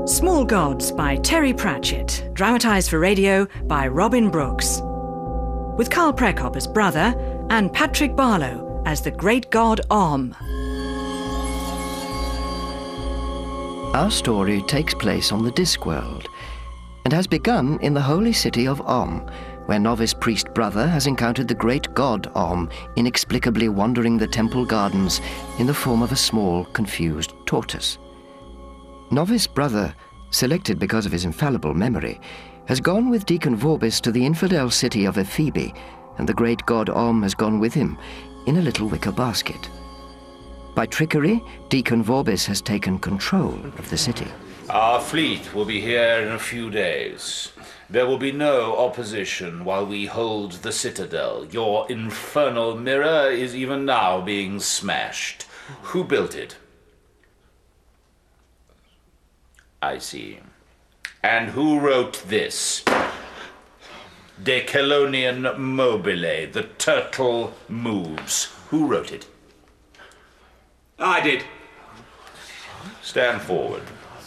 Small Gods by Terry Pratchett, dramatised for radio by Robin Brooks. With Carl Prekop as brother and Patrick Barlow as the great god Om. Our story takes place on the Discworld and has begun in the holy city of Om, where novice priest brother has encountered the great god Om inexplicably wandering the temple gardens in the form of a small, confused tortoise. Novice brother, selected because of his infallible memory, has gone with Deacon Vorbis to the infidel city of Ephebi, and the great god Om has gone with him in a little wicker basket. By trickery, Deacon Vorbis has taken control of the city. Our fleet will be here in a few days. There will be no opposition while we hold the citadel. Your infernal mirror is even now being smashed. Who built it? I see. And who wrote this? De Celonian Mobile, the turtle moves. Who wrote it? I did. Stand forward.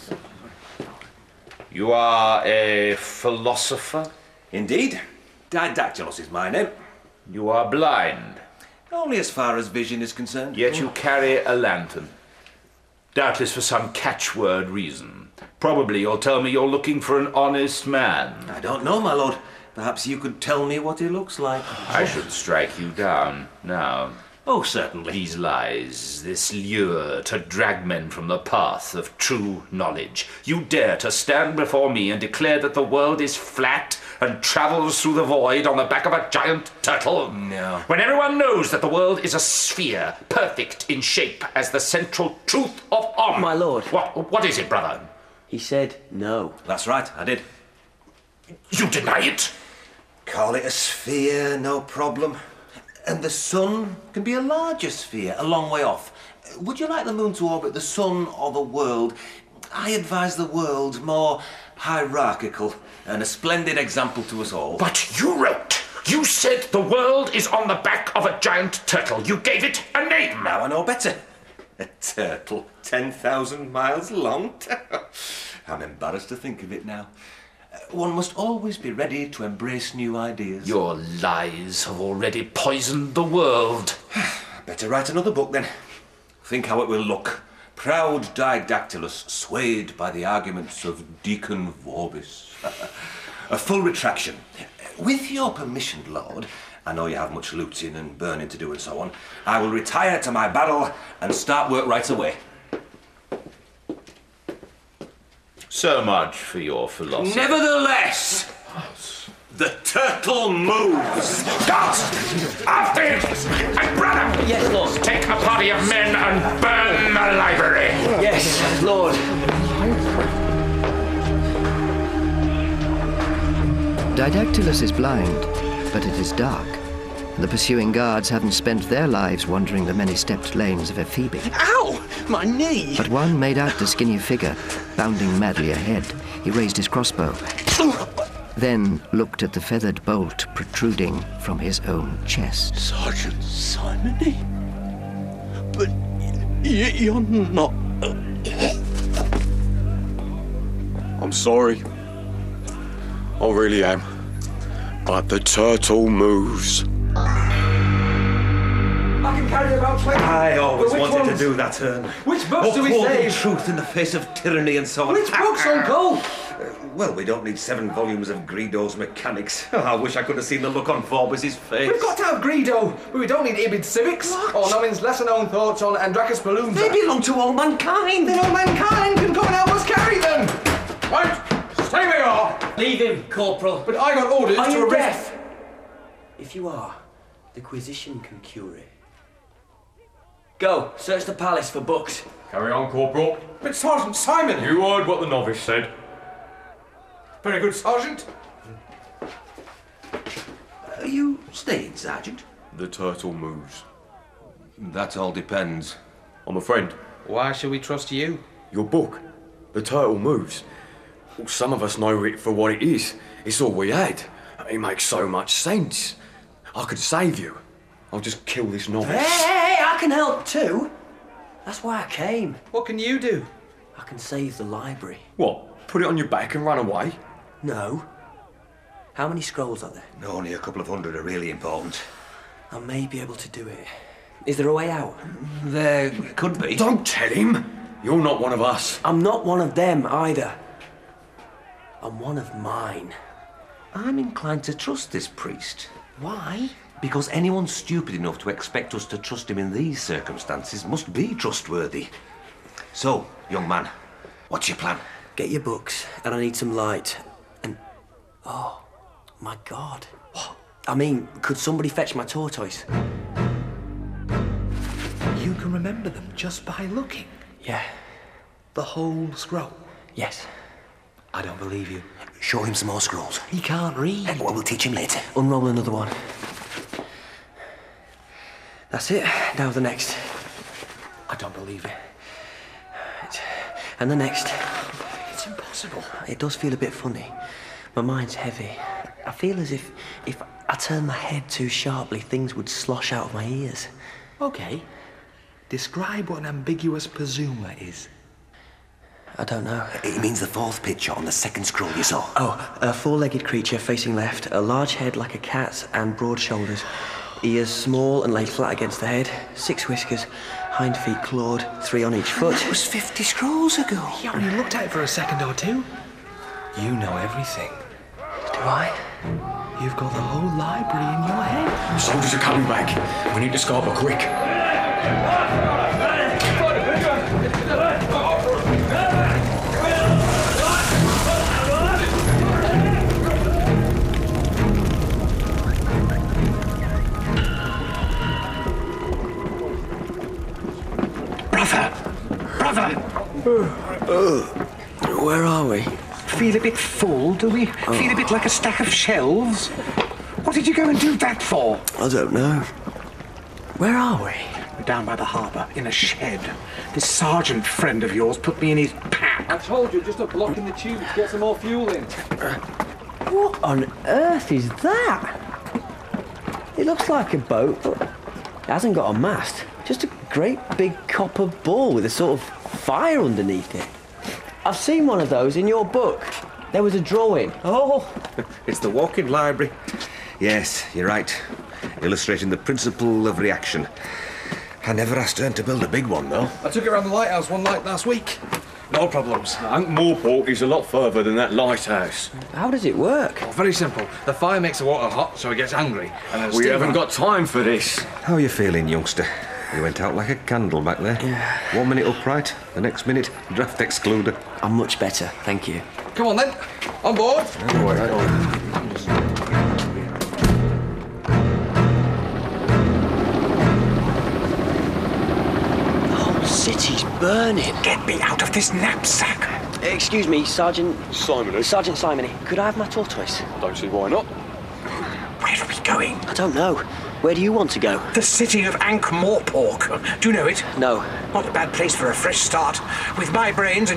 You are a philosopher? Indeed. Didactylos is my name. You are blind. Only as far as vision is concerned. Yet you carry a lantern. Doubtless for some catchword reason. Probably you'll tell me you're looking for an honest man. I don't know, my lord. Perhaps you could tell me what he looks like. I should strike you down now. Oh, certainly. These lies, this lure to drag men from the path of true knowledge. You dare to stand before me and declare that the world is flat and travels through the void on the back of a giant turtle? No. When everyone knows that the world is a sphere, perfect in shape as the central truth of Om. My lord. What is it, brother? He said no. That's right, I did. You deny it? Call it a sphere, no problem. And the sun can be a larger sphere, a long way off. Would you like the moon to orbit the sun or the world? I advise the world, more hierarchical, and a splendid example to us all. But you said the world is on the back of a giant turtle. You gave it a name. Now I know better. A turtle 10,000 miles long? I'm embarrassed to think of it now. One must always be ready to embrace new ideas. Your lies have already poisoned the world. Better write another book then. Think how it will look. Proud Didactylus, swayed by the arguments of Deacon Vorbis. A full retraction. With your permission, Lord, I know you have much looting and burning to do and so on, I will retire to my barrel and start work right away. So much for your philosophy. Nevertheless, the turtle moves. Guards! After it! And brother! Yes, Lord. Take a party of men and burn the library! Yes, Lord. Didactylus is blind, but it is dark. The pursuing guards haven't spent their lives wandering the many-stepped lanes of Ephebi. Ow! My knee! But one made out the skinny figure, bounding madly ahead. He raised his crossbow, then looked at the feathered bolt protruding from his own chest. Sergeant Simony? But you're not... I'm sorry. I really am. But the turtle moves. I can carry about 20. I always Which wanted ones? to do that turn. Which books do we Upholding save? truth in the face of tyranny and so on. Which books, Uncle? Well, we don't need 7 volumes of Greedo's Mechanics. I wish I could have seen the look on Vorbis' face. We've got to have Greedo, but we don't need Ibid Civics or Nomin's lesser-known thoughts on Andrakis Balloons. They belong to all mankind. Then all mankind can come and help us carry them. Right, stay where you are. Leave him, Corporal. But I got orders Are to you arrest... deaf? If you are, the Quisition can cure it. Go, search the palace for books. Carry on, Corporal. But Sergeant Simon... You heard what the novice said. Very good, Sergeant. Are you staying, Sergeant? The turtle moves. That all depends. I'm a friend. Why should we trust you? Your book, The Turtle Moves. Well, some of us know it for what it is. It's all we had. It makes so much sense. I could save you. I'll just kill this novice. Hey, I can help too. That's why I came. What can you do? I can save the library. What? Put it on your back and run away? No. How many scrolls are there? No, only a couple of hundred are really important. I may be able to do it. Is there a way out? There could be. Don't tell him! You're not one of us. I'm not one of them either. I'm one of mine. I'm inclined to trust this priest. Why? Because anyone stupid enough to expect us to trust him in these circumstances must be trustworthy. So, young man, what's your plan? Get your books, and I need some light. And... oh, my God. What? I mean, could somebody fetch my tortoise? You can remember them just by looking? Yeah. The whole scroll? Yes. I don't believe you. Show him some more scrolls. He can't read. Well, we'll teach him later. Unroll another one. That's it. Now the next. I don't believe it. And the next. It's impossible. It does feel a bit funny. My mind's heavy. I feel as if I turn my head too sharply, things would slosh out of my ears. Okay. Describe what an ambiguous presumer is. I don't know. It means the fourth picture on the second scroll you saw. Oh, a four-legged creature facing left, a large head like a cat's and broad shoulders. Ears small and laid flat against the head, 6 whiskers, hind feet clawed, 3 on each foot. It was 50 scrolls ago. You only looked at it for a second or two. You know everything. Do I? You've got the whole library in your head. Soldiers are coming back. We need to scarper quick. Brother! Where are we? Feel a bit full, do we? Feel a bit like a stack of shelves? What did you go and do that for? I don't know. Where are we? We're down by the harbour, in a shed. This sergeant friend of yours put me in his pack. I told you, just a block in the tube to get some more fuel in. What on earth is that? It looks like a boat, but it hasn't got a mast. Just a great big copper ball with a sort of fire underneath it. I've seen one of those in your book. There was a drawing. Oh, it's the walk-in library. Yes, you're right. Illustrating the principle of reaction. I never asked Ern to build a big one, though. I took it around the lighthouse one night last week. No problems. Ankh-Morpork is a lot further than that lighthouse. How does it work? Oh, very simple. The fire makes the water hot, so it gets angry. And then We haven't got time for this. How are you feeling, youngster? You went out like a candle back there. Yeah. 1 minute upright, the next minute, draft excluder. I'm much better, thank you. Come on, then. On board. The whole city's burning. Get me out of this knapsack. Excuse me, Sergeant Simony. Simony. Could I have my tortoise? Don't see why not. Where are we going? I don't know. Where do you want to go? The city of Ankh-Morpork. Do you know it? No. Not a bad place for a fresh start. With my brains,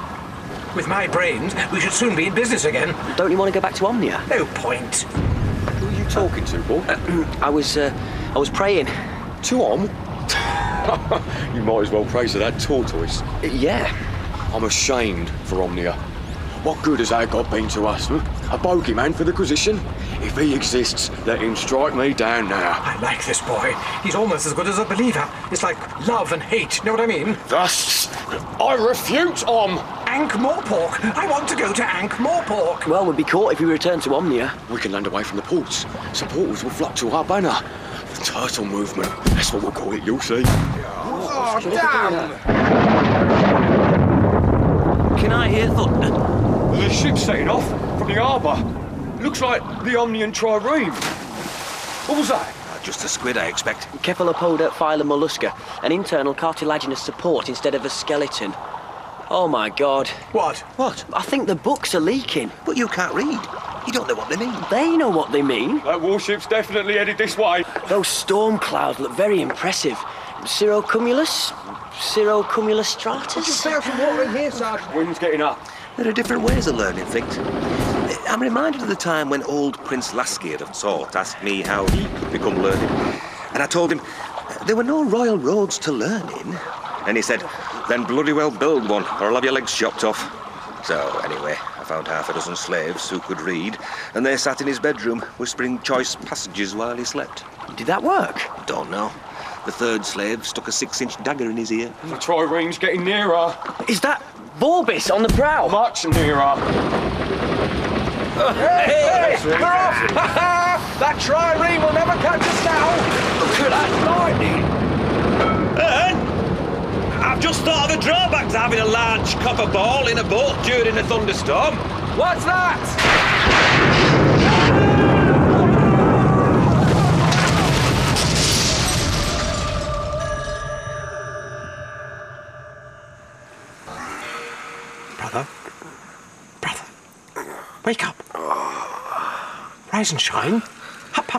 we should soon be in business again. Don't you want to go back to Omnia? No point. Who are you talking to, boy? I was praying. To Om? You might as well pray to that tortoise. Yeah. I'm ashamed for Omnia. What good has that got been to us? A bogeyman for the Inquisition? If he exists, let him strike me down now. I like this boy. He's almost as good as a believer. It's like love and hate, know what I mean? Thus, I refute Om. Ankh-Morpork. I want to go to Ankh-Morpork. Well, we'd be caught if we return to Omnia. We can land away from the ports. Supporters will flock to our banner. The Turtle Movement. That's what we'll call it, you'll see. Oh, damn! Can I hear thunder? The ship's setting off from the harbour. Looks like the Omnian Trireme. What was that? Just a squid, I expect. Cephalopoda phylum mollusca. An internal cartilaginous support instead of a skeleton. Oh, my God. What? What? I think the books are leaking. But you can't read. You don't know what they mean. They know what they mean. That warship's definitely headed this way. Those storm clouds look very impressive. Cirrocumulus stratus? Just out some water in here, Sergeant. Wind's getting up. There are different ways of learning things. I'm reminded of the time when old Prince Lascier of Sort asked me how he could become learned. And I told him there were no royal roads to learn in. And he said, then bloody well build one, or I'll have your legs chopped off. So, anyway, I found half a dozen slaves who could read, and they sat in his bedroom, whispering choice passages while he slept. Did that work? Don't know. The third slave stuck a 6-inch dagger in his ear. The trireme's getting nearer. Is that Vorbis on the prow? Much nearer. Hey! We're off! That trireme will never catch us now! Look at that lightning! I've just thought of a drawback to having a large copper ball in a boat during a thunderstorm. What's that? Brother? Wake up. Rise and shine. Up.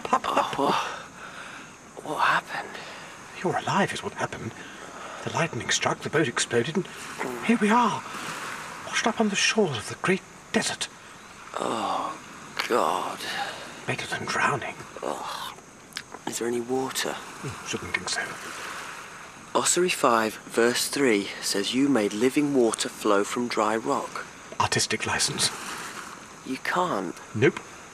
What happened? You're alive is what happened. The lightning struck, the boat exploded, and here we are, washed up on the shores of the great desert. Oh, God. Better than drowning. Oh. Is there any water? Shouldn't think so. Ossuary 5, verse 3 says you made living water flow from dry rock. Artistic license. You can't. Nope.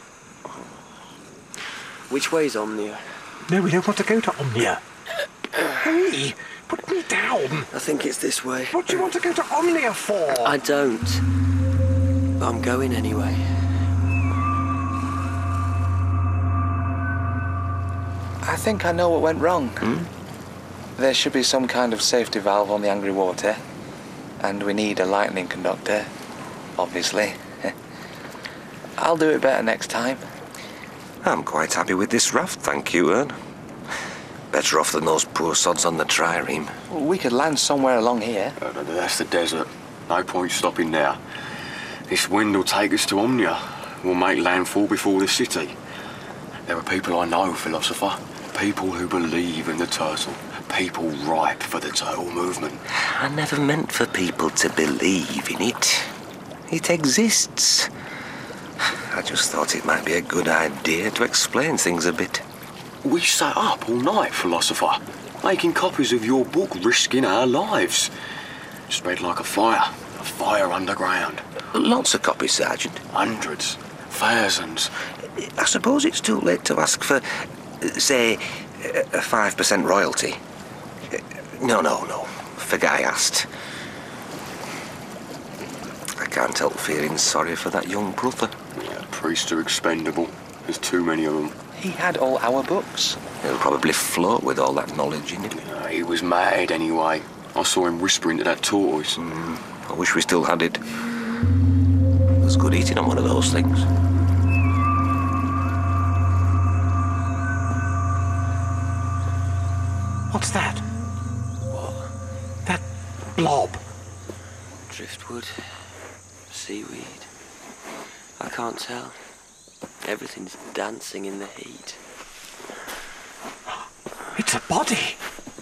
Which way's Omnia? No, we don't want to go to Omnia. Hey, put me down. I think it's this way. What do you want to go to Omnia for? I don't. But I'm going anyway. I think I know what went wrong. There should be some kind of safety valve on the angry water. And we need a lightning conductor, obviously. I'll do it better next time. I'm quite happy with this raft, thank you, Ern. Better off than those poor sods on the trireme. We could land somewhere along here. That's the desert. No point stopping now. This wind will take us to Omnia. We'll make landfall before the city. There are people I know, philosopher. People who believe in the turtle. People ripe for the turtle movement. I never meant for people to believe in it. It exists. I just thought it might be a good idea to explain things a bit. We sat up all night, philosopher, making copies of your book, risking our lives. Spread like a fire underground. Lots of copies, Sergeant. Hundreds, thousands. I suppose it's too late to ask for, say, a 5% royalty. No. Forget I asked. I can't help feeling sorry for that young brother. Yeah, priests are expendable. There's too many of them. He had all our books. He'll probably float with all that knowledge in him. He was mad anyway. I saw him whispering to that tortoise. I wish we still had it. It was good eating on one of those things. What's that? What? That blob. Driftwood. Seaweed. I can't tell. Everything's dancing in the heat. It's a body.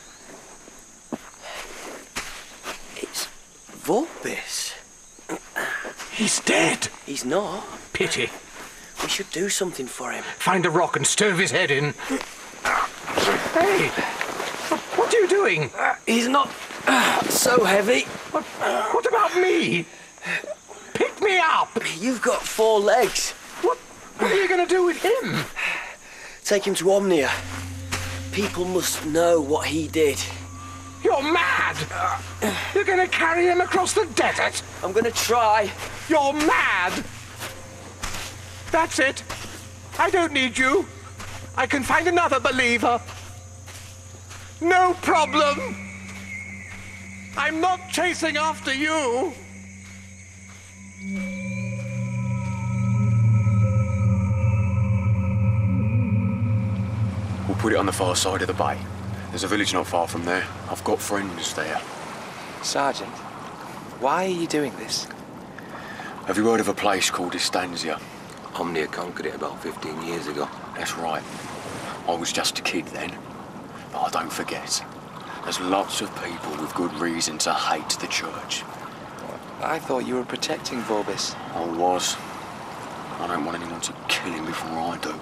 It's Vorbis. He's dead. He's not. Pity. We should do something for him. Find a rock and stove his head in. Hey! What are you doing? He's not so heavy. What about me? Pick me up! You've got 4 legs. What are you going to do with him? Take him to Omnia. People must know what he did. You're mad! You're going to carry him across the desert? I'm going to try. You're mad! That's it. I don't need you. I can find another believer. No problem. I'm not chasing after you. We'll put it on the far side of the bay. There's a village not far from there. I've got friends there. Sergeant, why are you doing this? Have you heard of a place called Estansia? Omnia conquered it about 15 years ago. That's right. I was just a kid then. But I don't forget. There's lots of people with good reason to hate the church. I thought you were protecting Vorbis. I was. I don't want anyone to kill him before I do.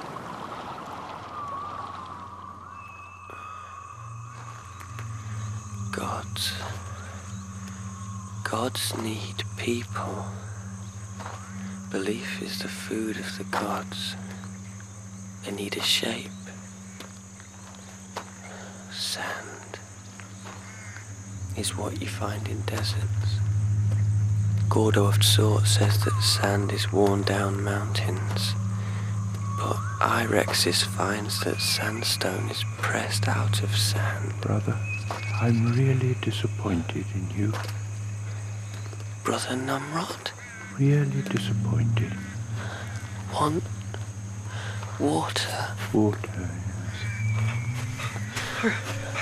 Gods need people. Belief is the food of the gods. They need a shape. Sand is what you find in deserts. Gordo of Tsort says that sand is worn down mountains, but Irexis finds that sandstone is pressed out of sand. Brother, I'm really disappointed in you. Brother Numrod? Really disappointed. Want water? Water, yes.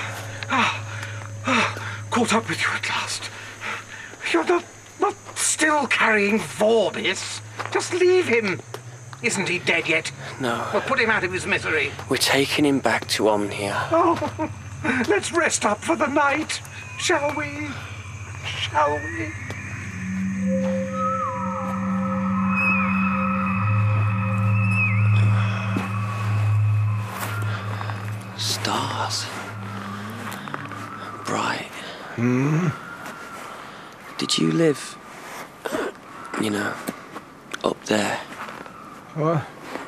Caught up with you at last. You're not still carrying Vorbis. Just leave him. Isn't he dead yet? No. Well, put him out of his misery. We're taking him back to Omnia. Oh, let's rest up for the night, shall we? Shall we? Stars. Bright. Did you live, up there? What?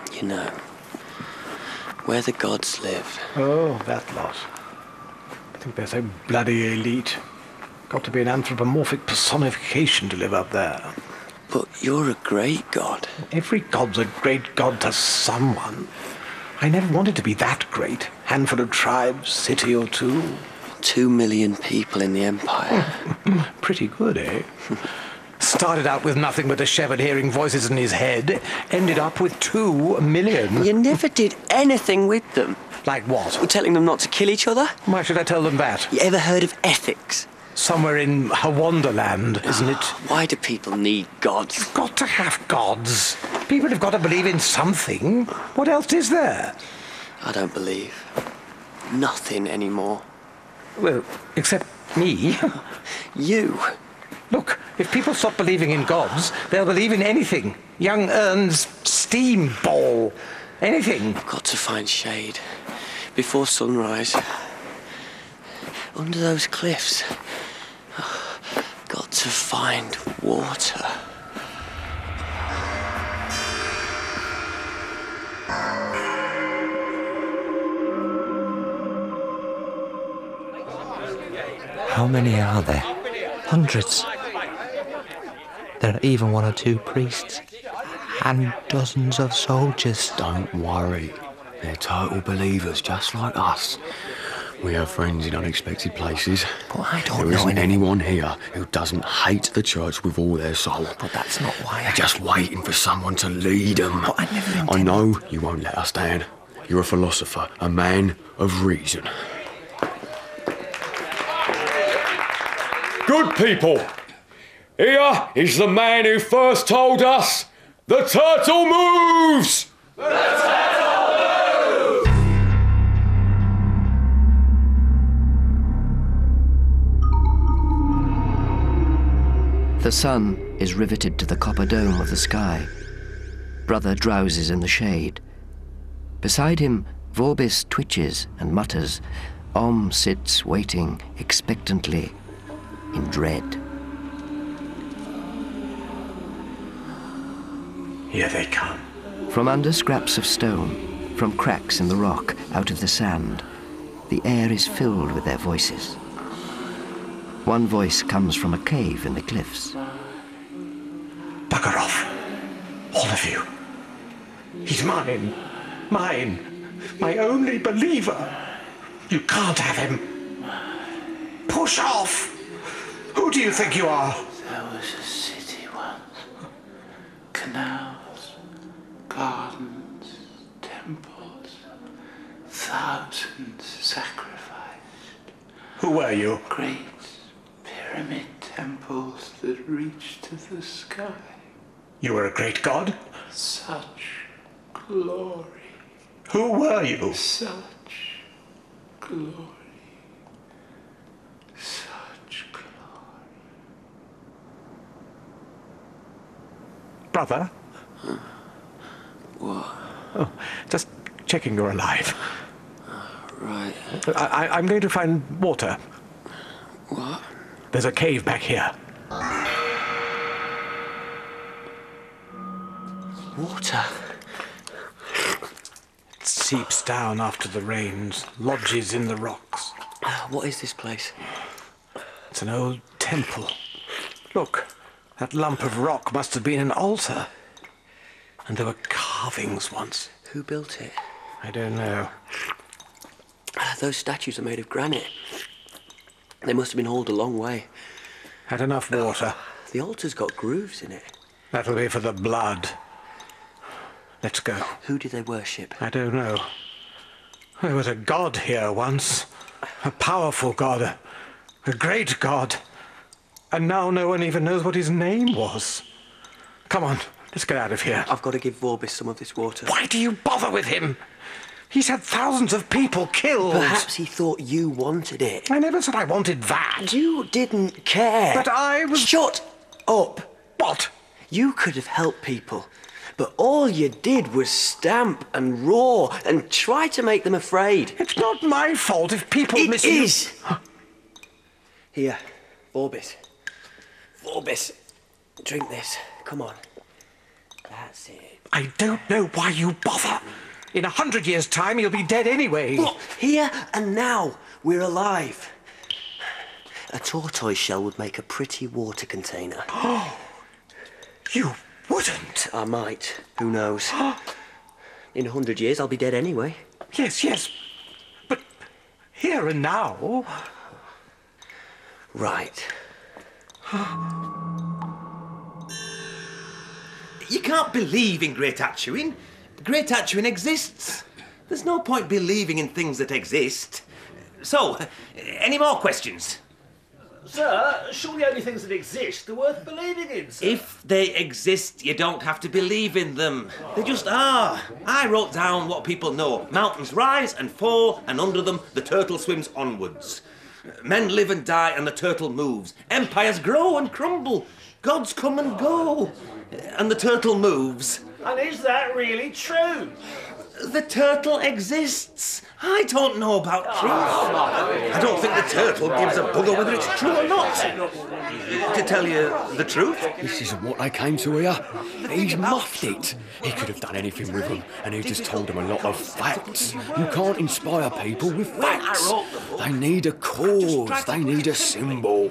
Where the gods live. Oh, that lot. I think they're so bloody elite. Got to be an anthropomorphic personification to live up there. But you're a great god. Every god's a great god to someone. I never wanted to be that great. Handful of tribes, city or two. 2 million people in the Empire. Pretty good, eh? Started out with nothing but a shepherd hearing voices in his head. Ended up with 2 million. You never did anything with them. Like what? You're telling them not to kill each other? Why should I tell them that? You ever heard of ethics? Somewhere in Hawonderland, isn't it? Why do people need gods? You've got to have gods. People have got to believe in something. What else is there? I don't believe nothing anymore. Well, except me. You. Look, if people stop believing in gods, they'll believe in anything. Young Ern's steam ball. Anything. Got to find shade before sunrise. Under those cliffs. Got to find water. How many are there? Hundreds. There are even 1 or 2 priests. And dozens of soldiers. Don't worry. They're total believers, just like us. We have friends in unexpected places. But I don't know There isn't anyone here who doesn't hate the church with all their soul. But that's not why They're just waiting for someone to lead them. But I never intended... I know you won't let us down. You're a philosopher, a man of reason. Good people, here is the man who first told us the turtle moves! The turtle moves! The sun is riveted to the copper dome of the sky. Brother drowses in the shade. Beside him, Vorbis twitches and mutters. Sits waiting expectantly, in dread. Here they come. From under scraps of stone, from cracks in the rock, out of the sand, the air is filled with their voices. One voice comes from a cave in the cliffs. Bugger off. All of you. He's mine. Mine. My only believer. You can't have him. Push off. Who do you think you are? There was a city once. Canals, gardens, temples. Thousands sacrificed. Who were you? Great pyramid temples that reach to the sky. You were a great god? Such glory. Who were you? Such glory. Such glory. Brother? What? Oh, just checking you're alive. Right. I'm going to find water. What? There's a cave back here. Water. It seeps down after the rains, lodges in the rocks. What is this place? It's an old temple. Look, that lump of rock must have been an altar. And there were carvings once. Who built it? I don't know. Those statues are made of granite. They must have been hauled a long way. Had enough water. The altar's got grooves in it. That'll be for the blood. Let's go. Who do they worship? I don't know. There was a god here once. A powerful god. A great god. And now no one even knows what his name was. Come on, let's get out of here. I've got to give Vorbis some of this water. Why do you bother with him? He's had thousands of people killed. Perhaps he thought you wanted it. I never said I wanted that. You didn't care. But I was... Shut up. What? You could have helped people. But all you did was stamp and roar and try to make them afraid. It's not my fault if people It is. Here, Vorbis. Vorbis, drink this. Come on. That's it. I don't know why you bother. In 100 years' time, you'll be dead anyway. Look, here and now, we're alive. A tortoise shell would make a pretty water container. Oh, you wouldn't. I might. Who knows? In 100 years, I'll be dead anyway. Yes. But here and now... Right. You can't believe in Great Atuin. Great Atuin exists. There's no point believing in things that exist. So, any more questions? Sir, surely only things that exist are worth believing in, sir. If they exist, you don't have to believe in them. They just are. I wrote down what people know. Mountains rise and fall, and under them the turtle swims onwards. Men live and die, and the turtle moves. Empires grow and crumble. Gods come and go, and the turtle moves. And is that really true? The turtle exists. I don't know about truth. I don't think the turtle gives a bugger whether it's true or not. To tell you the truth. This isn't what they came to hear. He's muffed it. He could have done anything with them, and he just told them a lot of facts. You can't inspire people with facts. They need a cause. They need a symbol.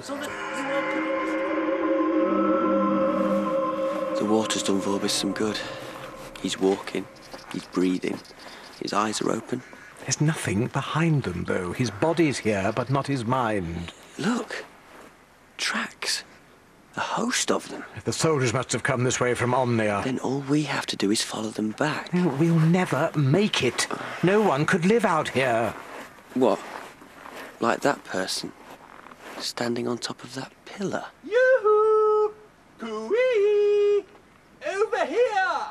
The water's done Vorbis some good. He's walking. He's breathing. His eyes are open. There's nothing behind them, though. His body's here, but not his mind. Look. Tracks. A host of them. The soldiers must have come this way from Omnia. Then all we have to do is follow them back. We'll never make it. No one could live out here. What? Like that person? Standing on top of that pillar? Yoo-hoo! Coo-wee! Over here!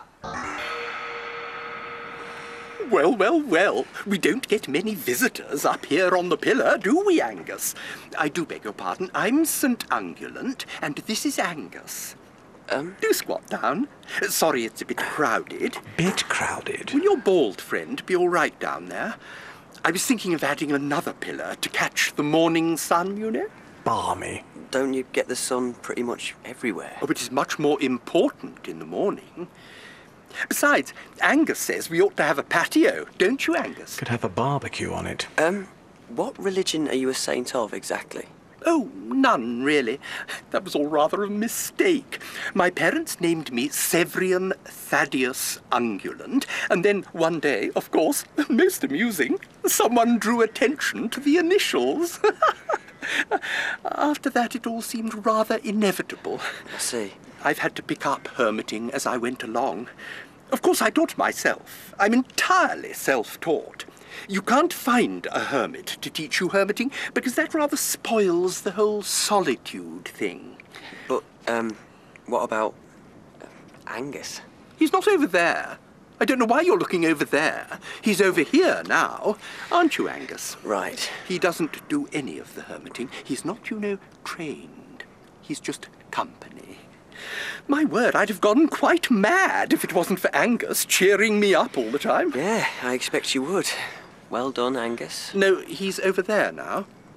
Well, we don't get many visitors up here on the pillar, do we, Angus? I do beg your pardon, I'm St. Ungulant, and this is Angus. Do squat down. Sorry it's a bit crowded. Bit crowded? Will your bald friend be all right down there? I was thinking of adding another pillar to catch the morning sun, you know. Balmy. Don't you get the sun pretty much everywhere? Oh, it is much more important in the morning. Besides, Angus says we ought to have a patio, don't you, Angus? Could have a barbecue on it. What religion are you a saint of, exactly? Oh, none, really. That was all rather a mistake. My parents named me Severian Thaddeus Ungulant, and then one day, of course, most amusing, someone drew attention to the initials. After that, it all seemed rather inevitable. I see. I've had to pick up hermiting as I went along. Of course, I taught myself. I'm entirely self-taught. You can't find a hermit to teach you hermiting, because that rather spoils the whole solitude thing. But, what about Angus? He's not over there. I don't know why you're looking over there. He's over here now. Aren't you, Angus? Right. He doesn't do any of the hermiting. He's not, you know, trained. He's just company. My word, I'd have gone quite mad if it wasn't for Angus cheering me up all the time. Yeah, I expect you would. Well done, Angus. No, he's over there now.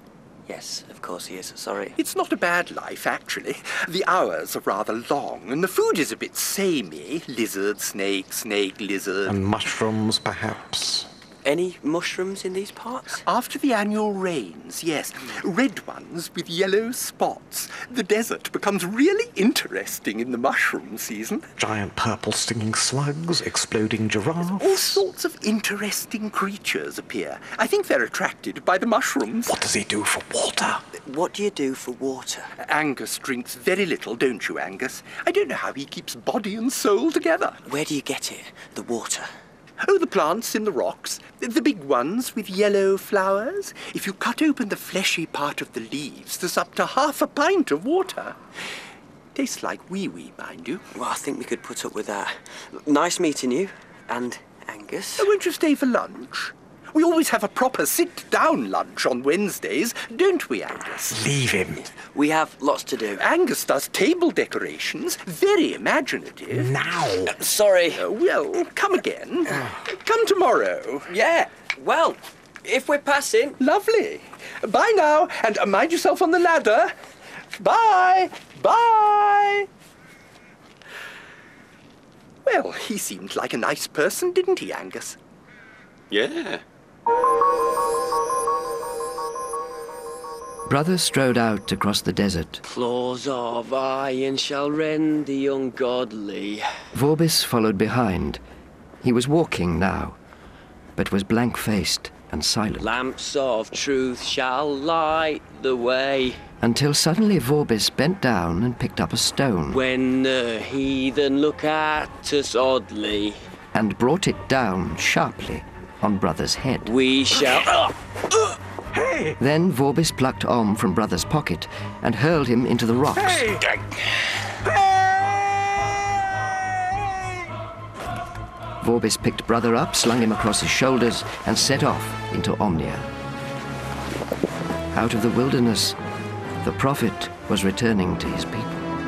Yes, of course he is. Sorry. It's not a bad life, actually. The hours are rather long, and the food is a bit samey. Lizard, snake, snake, lizard. And mushrooms, perhaps? Any mushrooms in these parts? After the annual rains, yes. Red ones with yellow spots. The desert becomes really interesting in the mushroom season. Giant purple stinging slugs, exploding giraffes. All sorts of interesting creatures appear. I think they're attracted by the mushrooms. What does he do for water? What do you do for water? Angus drinks very little, don't you, Angus? I don't know how he keeps body and soul together. Where do you get it, the water? Oh, the plants in the rocks. The big ones with yellow flowers. If you cut open the fleshy part of the leaves, there's up to half a pint of water. Tastes like wee-wee, mind you. Well, I think we could put up with that. Nice meeting you. And Angus. Won't you stay for lunch? We always have a proper sit-down lunch on Wednesdays, don't we, Angus? Leave him. We have lots to do. Angus does table decorations. Very imaginative. Now. Sorry. Well, come again. Come tomorrow. Yeah. Well, if we're passing. Lovely. Bye now, and mind yourself on the ladder. Bye. Bye. Well, he seemed like a nice person, didn't he, Angus? Yeah. Brothers strode out across the desert. Claws of iron shall rend the ungodly. Vorbis followed behind. He was walking now, but was blank-faced and silent. Lamps of truth shall light the way. Until suddenly Vorbis bent down and picked up a stone. When the heathen look at us oddly. And brought it down sharply on Brother's head. We shall... Hey! Then Vorbis plucked Om from Brother's pocket and hurled him into the rocks. Hey! Vorbis picked Brother up, slung him across his shoulders, and set off into Omnia. Out of the wilderness, the prophet was returning to his people.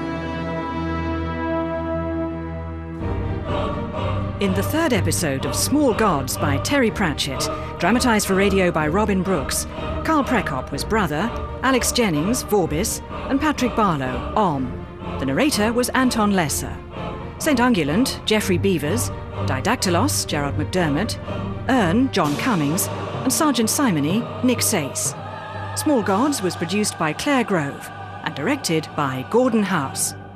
In the third episode of Small Gods by Terry Pratchett, dramatised for radio by Robin Brooks, Carl Prekop was Brother, Alex Jennings, Vorbis, and Patrick Barlow, Om. The narrator was Anton Lesser. St. Ungulant, Geoffrey Beavers, Didactylos, Gerard McDermott, Ern, John Cummings, and Sergeant Simony, Nick Sace. Small Gods was produced by Claire Grove and directed by Gordon House.